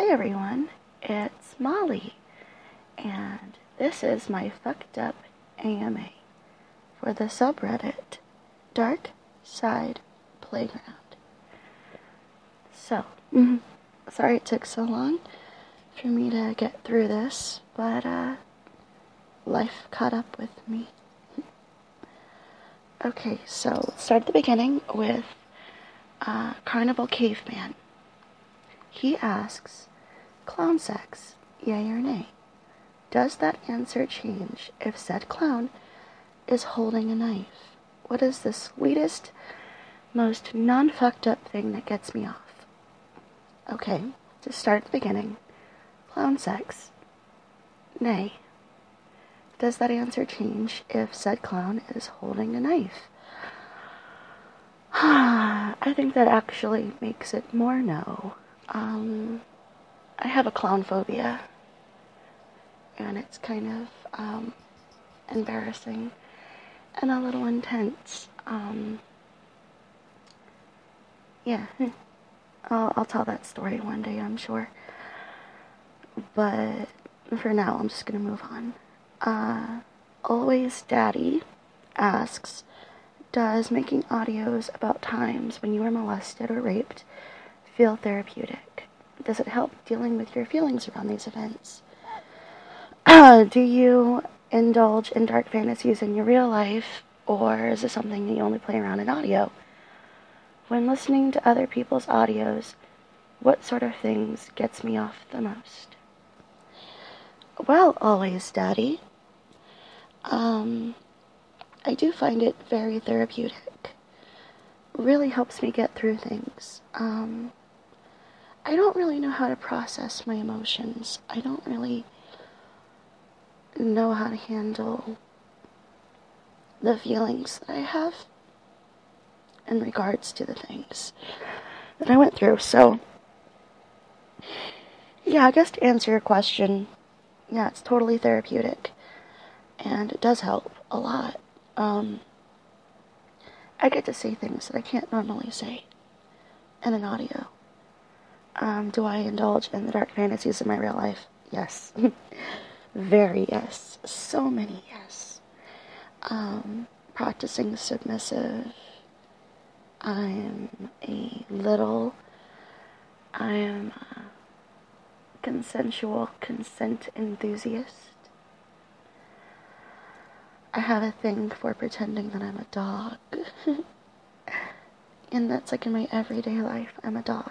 Hey everyone, it's Molly, and this is my fucked up AMA for the subreddit Dark Side Playground. So, sorry it took so long for me to get through this, but life caught up with me. Okay, so let's start at the beginning with Carnival Caveman. He asks, clown sex, yay or nay? Does that answer change if said clown is holding a knife? What is the sweetest, most non-fucked up thing that gets me off? Okay, to start at the beginning. Clown sex. Nay. Does that answer change if said clown is holding a knife? I think that actually makes it more no. I have a clown phobia, and it's kind of embarrassing and a little intense. Yeah, I'll tell that story one day, I'm sure. But for now, I'm just gonna move on. Always Daddy asks, does making audios about times when you were molested or raped feel therapeutic? Does it help dealing with your feelings around these events? Do you indulge in dark fantasies in your real life, or is it something that you only play around in audio? When listening to other people's audios, what sort of things gets me off the most? Well, Always Daddy, I do find it very therapeutic. Really helps me get through things. I don't really know how to process my emotions. I don't really know how to handle the feelings that I have in regards to the things that I went through. So, yeah, I guess to answer your question, yeah, it's totally therapeutic. And it does help a lot. I get to say things that I can't normally say in an audio. Do I indulge in the dark fantasies in my real life? Yes. Very yes. So many yes. Practicing submissive. I'm a consensual consent enthusiast. I have a thing for pretending that I'm a dog. And that's like in my everyday life, I'm a dog.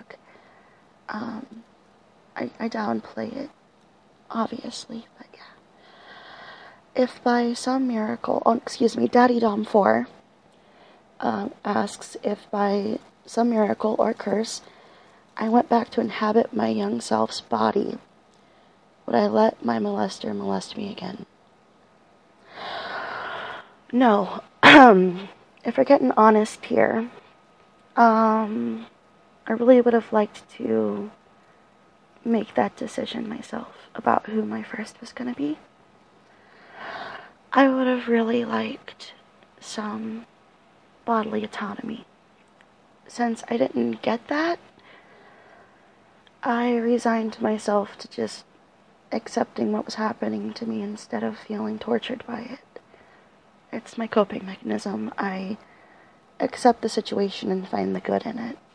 I downplay it, obviously, but yeah. If by some miracle, Daddy Dom 4 asks if by some miracle or curse I went back to inhabit my young self's body, would I let my molester molest me again? No. If we're getting honest here, I really would have liked to make that decision myself about who my first was going to be. I would have really liked some bodily autonomy. Since I didn't get that, I resigned myself to just accepting what was happening to me instead of feeling tortured by it. It's my coping mechanism. I accept the situation and find the good in it.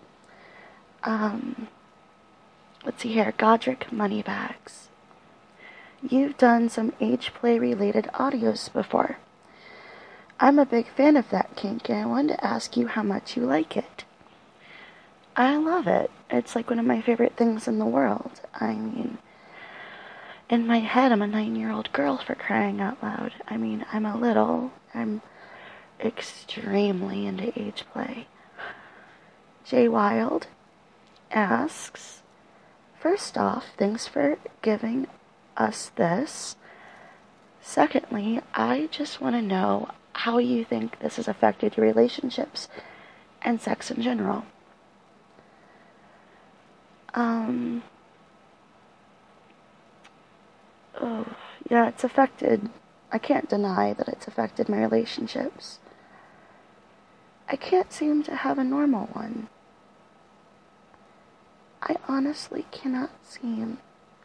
Let's see here. Godric Moneybags. You've done some age play related audios before. I'm a big fan of that kink, and I wanted to ask you how much you like it. I love it. It's like one of my favorite things in the world. I mean, in my head, I'm a 9-year-old girl, for crying out loud. I mean, I'm extremely into age play. Jay Wild asks, first off, thanks for giving us this. Secondly, I just want to know how you think this has affected your relationships and sex in general. Yeah, it's affected. I can't deny that it's affected my relationships. I can't seem to have a normal one. I honestly cannot seem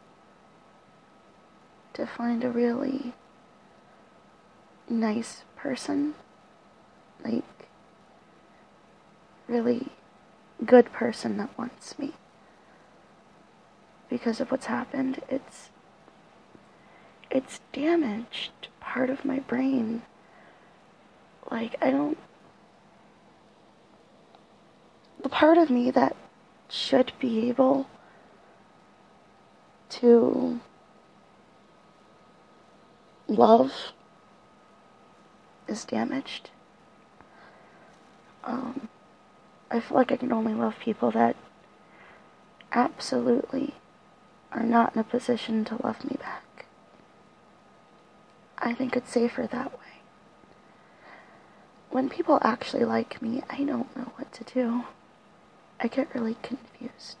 to find a really nice person, like, really good person that wants me. Because of what's happened, it's damaged part of my brain. Like, the part of me that should be able to love is damaged. I feel like I can only love people that absolutely are not in a position to love me back. I think it's safer that way. When people actually like me, I don't know what to do. I get really confused.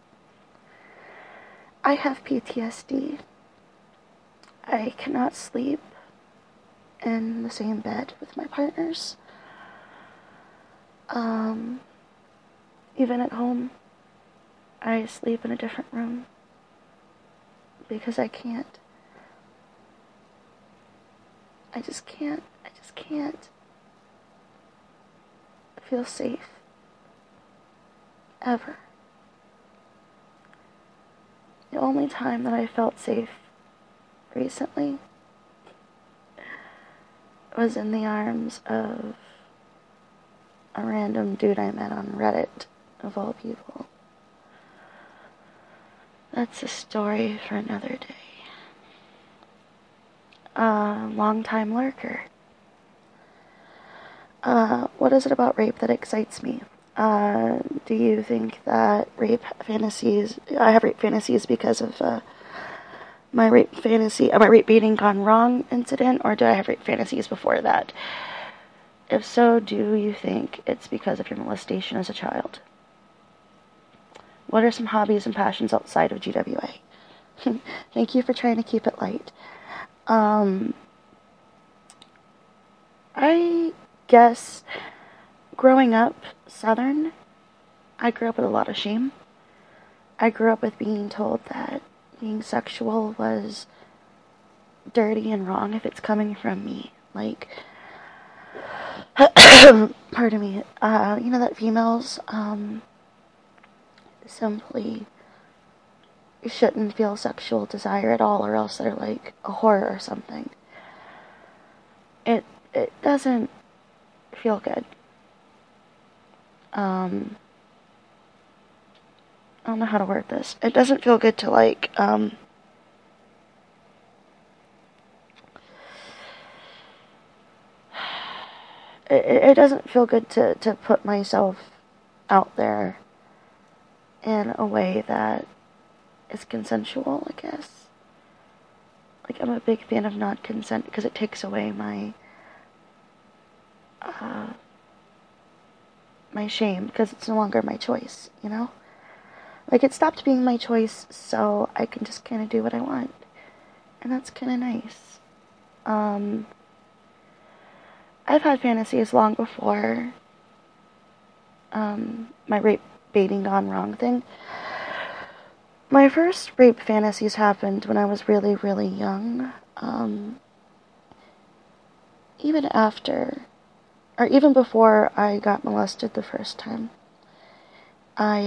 I have PTSD. I cannot sleep in the same bed with my partners. Even at home, I sleep in a different room because I can't. I just can't feel safe. Ever. The only time that I felt safe recently was in the arms of a random dude I met on Reddit, of all people. That's a story for another day. Long-time lurker. What is it about rape that excites me? Do you think that I have rape fantasies because of my rape baiting gone wrong incident, or do I have rape fantasies before that? If so, do you think it's because of your molestation as a child? What are some hobbies and passions outside of GWA? Thank you for trying to keep it light. I guess growing up Southern, I grew up with a lot of shame. I grew up with being told that being sexual was dirty and wrong if it's coming from me. Like, pardon me, you know that females, simply shouldn't feel sexual desire at all, or else they're like a whore or something. It doesn't feel good. I don't know how to word this. It doesn't feel good to, like, it doesn't feel good to put myself out there in a way that is consensual, I guess. Like, I'm a big fan of non-consent because it takes away my shame, because it's no longer my choice, you know? Like, it stopped being my choice, so I can just kind of do what I want. And that's kind of nice. I've had fantasies long before my rape baiting gone wrong thing. My first rape fantasies happened when I was really, really young. Even after, or even before I got molested the first time, I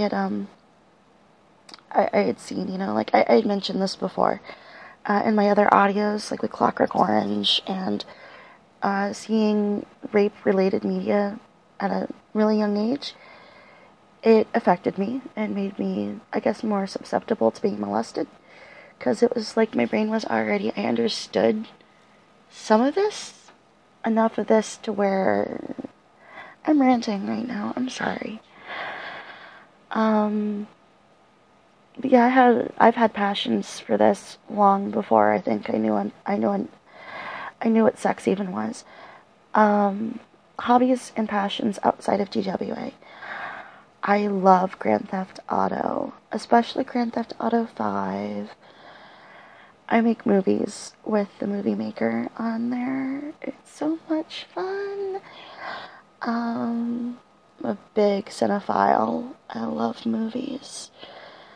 had seen, you know, like, I had mentioned this before, in my other audios, like with Clockwork Orange, and seeing rape-related media at a really young age, it affected me and made me, I guess, more susceptible to being molested, because it was like my brain was already, I understood some of this, enough of this to where I'm ranting right now, I'm sorry. But yeah, I've had passions for this long before I think I knew what sex even was. Hobbies and passions outside of GWA. I love Grand Theft Auto, especially Grand Theft Auto 5. I make movies with the movie maker on there. It's so much fun. I'm a big cinephile. I love movies.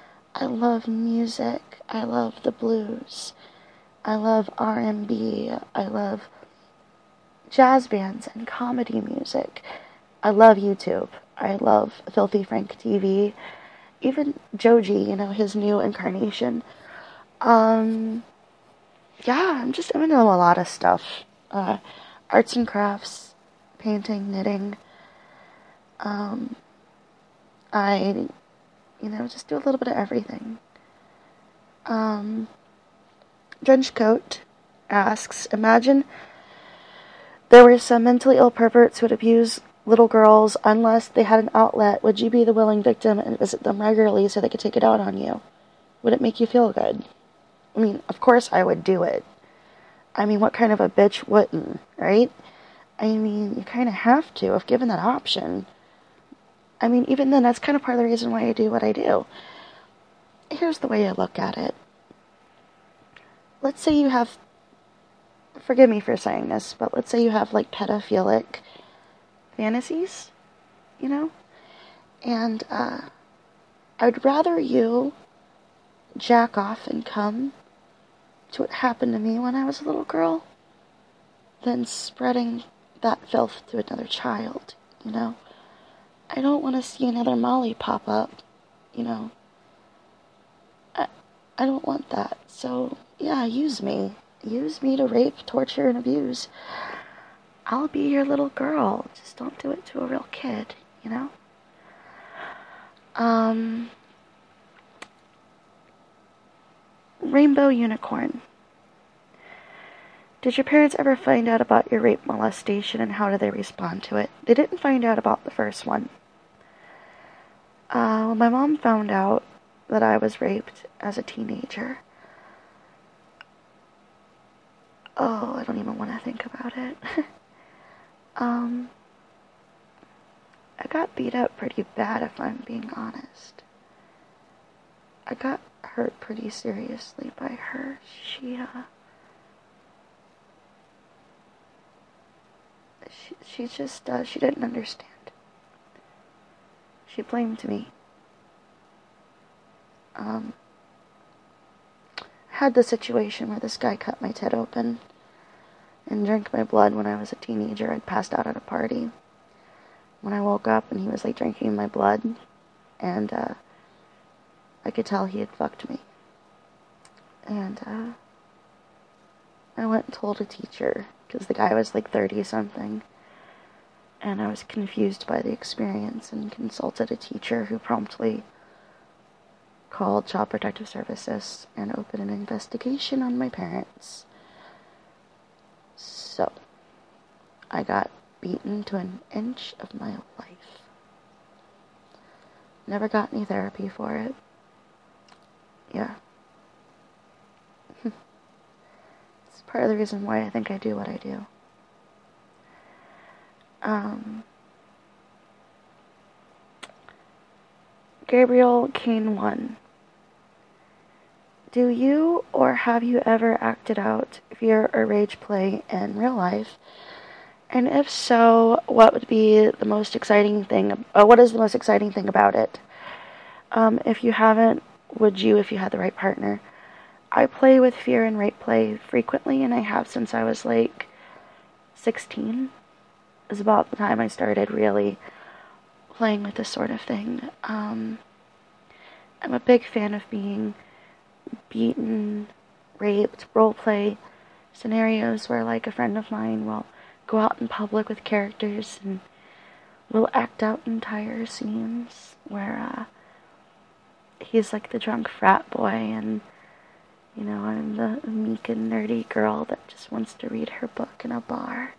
I love music. I love the blues. I love R&B. I love jazz bands and comedy music. I love YouTube. I love Filthy Frank TV. Even Joji, his new incarnation. Um, yeah, I'm into a lot of stuff. Arts and crafts, painting, knitting. Um, I, just do a little bit of everything. Trenchcoat asks, imagine there were some mentally ill perverts who would abuse little girls unless they had an outlet. Would you be the willing victim and visit them regularly so they could take it out on you? Would it make you feel good? I mean, of course I would do it. I mean, what kind of a bitch wouldn't, right? I mean, you kind of have to if given that option. I mean, even then, that's kind of part of the reason why I do what I do. Here's the way I look at it. Let's say you have, forgive me for saying this, but let's say you have like pedophilic fantasies, and I'd rather you jack off and come to what happened to me when I was a little girl than spreading that filth to another child, I don't want to see another Molly pop up, I don't want that. So, yeah, use me. Use me to rape, torture, and abuse. I'll be your little girl. Just don't do it to a real kid, Rainbow Unicorn. Did your parents ever find out about your rape molestation and how did they respond to it? They didn't find out about the first one. When my mom found out that I was raped as a teenager, I don't even want to think about it. I got beat up pretty bad, if I'm being honest. I got hurt pretty seriously by her. She just, she didn't understand. She blamed me. I had the situation where this guy cut my tit open and drank my blood when I was a teenager. I'd passed out at a party. When I woke up and he was like drinking my blood, and I could tell he had fucked me. And I went and told a teacher, because the guy was like 30-something, and I was confused by the experience and consulted a teacher who promptly called Child Protective Services and opened an investigation on my parents. So, I got beaten to an inch of my life. Never got any therapy for it. Yeah. It's part of the reason why I think I do what I do. Gabriel Kane 1. Do you or have you ever acted out fear or rage play in real life? And if so, what would be the most exciting thing? What is the most exciting thing about it? If you haven't, would you if you had the right partner? I play with fear and rape play frequently, and I have since I was like 16. Is about the time I started really playing with this sort of thing. I'm a big fan of being beaten, raped, roleplay scenarios where like a friend of mine will go out in public with characters and we'll act out entire scenes where he's like the drunk frat boy and I'm the meek and nerdy girl that just wants to read her book in a bar.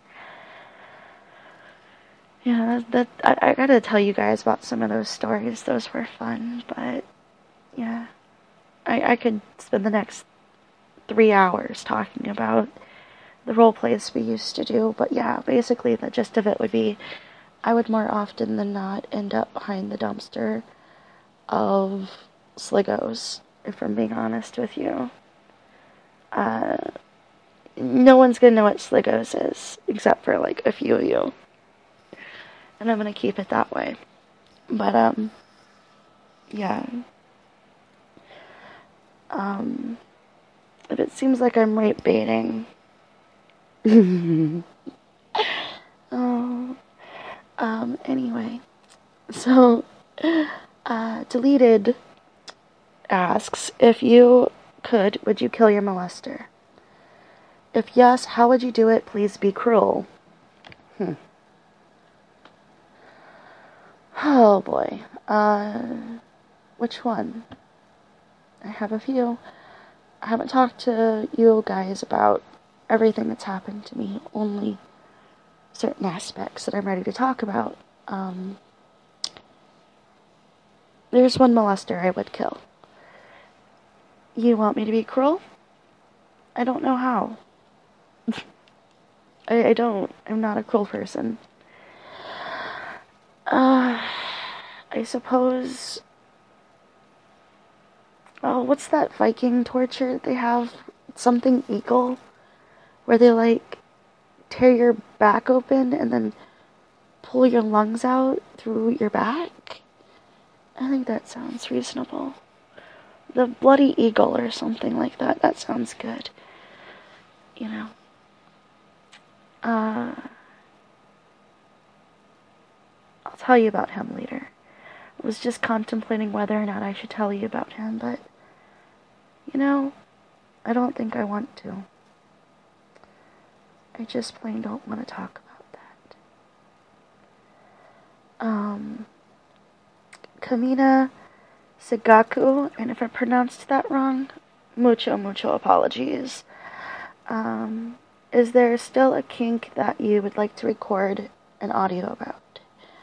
Yeah, I gotta tell you guys about some of those stories. Those were fun, but yeah, I could spend the next 3 hours talking about the role plays we used to do. But yeah, basically the gist of it would be I would more often than not end up behind the dumpster of Sliggos, if I'm being honest with you. No one's gonna know what Sliggos is, except for like a few of you. And I'm gonna keep it that way. But, yeah. If it seems like I'm rape baiting. Oh, anyway. So, Deleted asks, if you could, would you kill your molester? If yes, how would you do it? Please be cruel. Oh boy. Which one? I have a few. I haven't talked to you guys about everything that's happened to me, only certain aspects that I'm ready to talk about. There's one molester I would kill. You want me to be cruel? I don't know how. I don't. I'm not a cruel person. I suppose... Oh, what's that Viking torture that they have? Something eagle? Where they, like, tear your back open and then pull your lungs out through your back? I think that sounds reasonable. The Bloody Eagle or something like that. That sounds good. You know. I'll tell you about him later. I was just contemplating whether or not I should tell you about him, but, you know, I don't think I want to. I just plain don't want to talk about that. Kamina Sigaku, and if I pronounced that wrong, mucho apologies. Is there still a kink that you would like to record an audio about?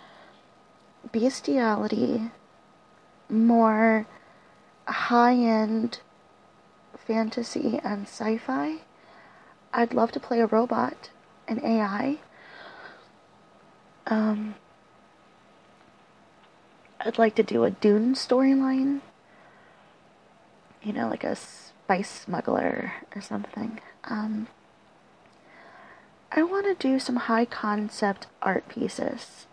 Bestiality, more high-end fantasy and sci-fi. I'd love to play a robot, an AI. I'd like to do a Dune storyline. You know, like a spice smuggler or something. I want to do some high concept art pieces.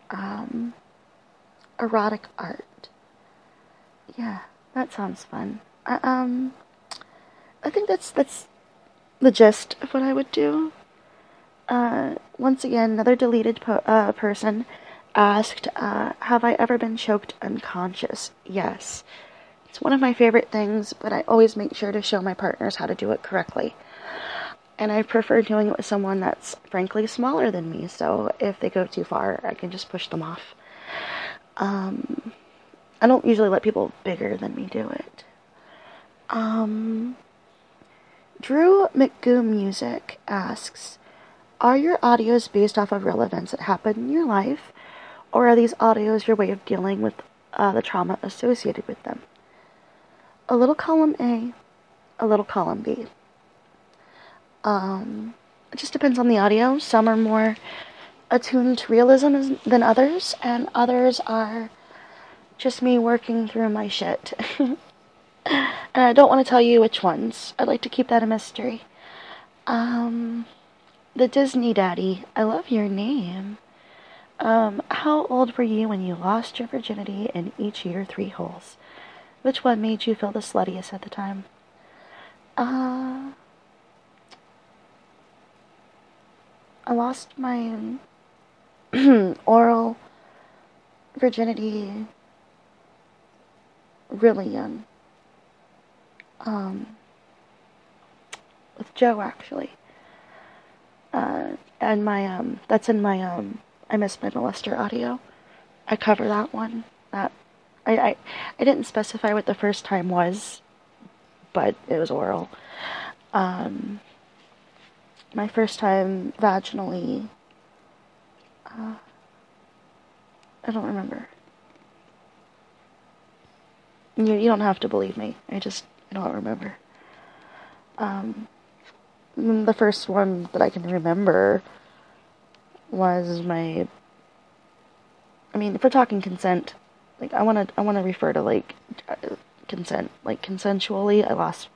Erotic art. Yeah, that sounds fun. I think that's the gist of what I would do. Once again, another deleted person asked, have I ever been choked unconscious? Yes. It's one of my favorite things, but I always make sure to show my partners how to do it correctly. And I prefer doing it with someone that's frankly smaller than me, so if they go too far, I can just push them off. I don't usually let people bigger than me do it. Drew McGoo Music asks, are your audios based off of real events that happened in your life, or are these audios your way of dealing with the trauma associated with them? A little column A, a little column B. It just depends on the audio. Some are more attuned to realism than others, and others are just me working through my shit. And I don't want to tell you which ones. I'd like to keep that a mystery. The Disney Daddy. I love your name. How old were you when you lost your virginity in each of your 3 holes? Which one made you feel the sluttiest at the time? I lost my oral virginity really young. With Joe, actually. And my, that's in my, I Miss My Molester audio. I cover that one. I didn't specify what the first time was, but it was oral. My first time vaginally, I don't remember. You don't have to believe me. I don't remember. The first one that I can remember was my... I mean, if we're talking consent, like, I wanna refer to, like, consent. Like, consensually, I lost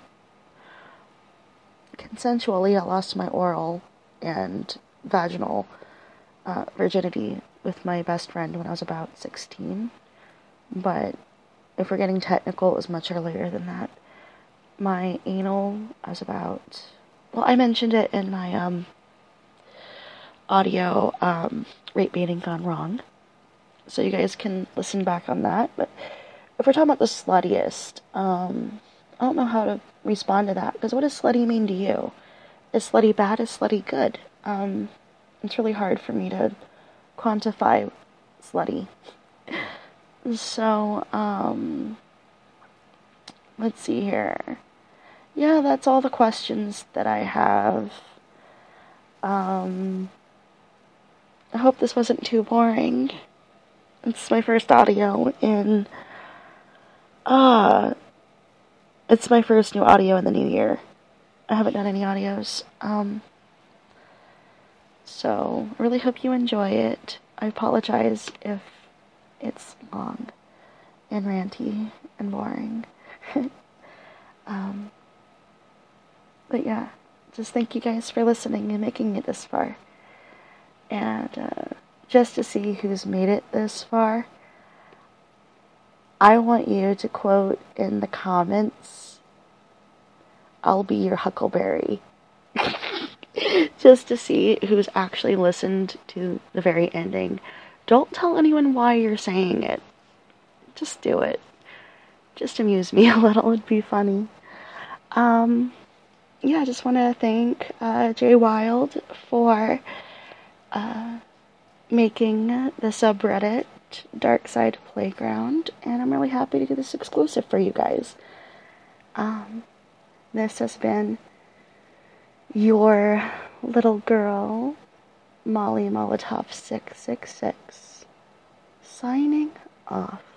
my oral and vaginal virginity with my best friend when I was about 16. But if we're getting technical, it was much earlier than that. my anal as about, well, I mentioned it in my audio, rate baiting gone wrong, so you guys can listen back on that. But if we're talking about the sluttiest, I don't know how to respond to that, because what does slutty mean to you? Is slutty bad? Is slutty good? It's really hard for me to quantify slutty. So, let's see here. Yeah, that's all the questions that I have. I hope this wasn't too boring. It's my first audio in, it's my first new audio in the new year. I haven't done any audios. So I really hope you enjoy it. I apologize if it's long and ranty and boring. But yeah, just thank you guys for listening and making it this far. And just to see who's made it this far, I want you to quote in the comments, "I'll be your huckleberry." Just to see who's actually listened to the very ending. Don't tell anyone why you're saying it. Just do it. Just amuse me a little. It'd be funny. Yeah, I just want to thank Jay Wild for making the subreddit Dark Side Playground, and I'm really happy to do this exclusive for you guys. This has been your little girl, Molly Molotov 666, signing off.